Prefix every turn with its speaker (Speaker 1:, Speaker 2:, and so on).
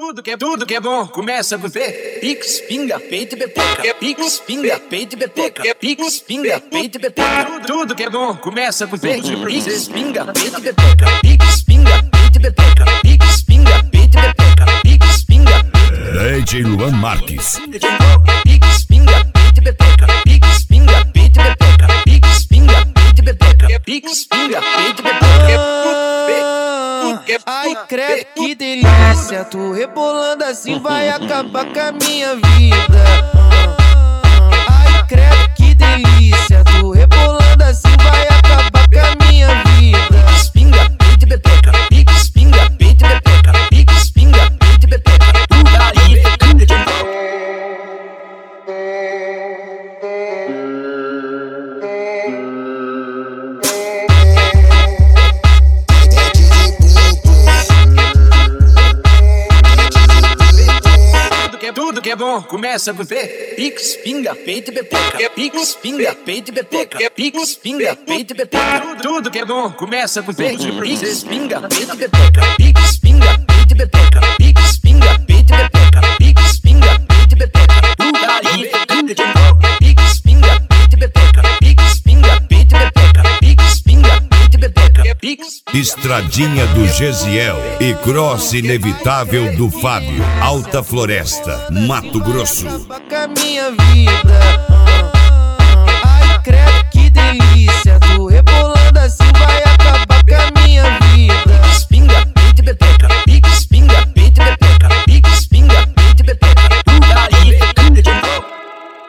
Speaker 1: Tudo que é bom começa com P. Pix, pinga, peito e bepeca. Pix, pinga, peito e bepeca. Pix, pinga, peito e bepeca. Tudo que é bom começa com P. Pix, pinga, peito e bepeca. Pix, pinga, peito e bepeca. Pix, pinga, peito e bepeca. Pix, pinga.
Speaker 2: DJ Luan Marques.
Speaker 1: Pix, pinga, peito e bepeca. Pix, pinga, peito e bepeca. Pix, pinga, peito e bepeca. Pix, pinga, peito e bepeca.
Speaker 3: Ai, credo, que delícia. Tu rebolando assim vai acabar com a minha vida. Ai, credo, que delícia. Tu rebolando assim vai acabar com a minha vida.
Speaker 1: Pix, pinga, peito e bepeca. Pix, pinga, peito e bepeca. Pix, pinga, peito e bepeca. Tudo que é bom começa com P. Pix, pinga, peito e bepeca. Pix, pinga, peito e bepeca. Pix, pinga, peito e bepeca. Tudo que é bom começa com P. Pix, pinga, peito e bepeca. Pix, pinga, peito e bepeca. Pix, pinga, peito e bepeca. Pix, pinga, peito e bepeca. Pix, pinga, peito e bepeca. Pix, pinga, peito e bepeca. Pix, pinga, peito e bepeca. Pix.
Speaker 2: Estradinha do Gesiel e cross inevitável do Fábio. Alta Floresta, Mato Grosso.
Speaker 3: Com a minha vida.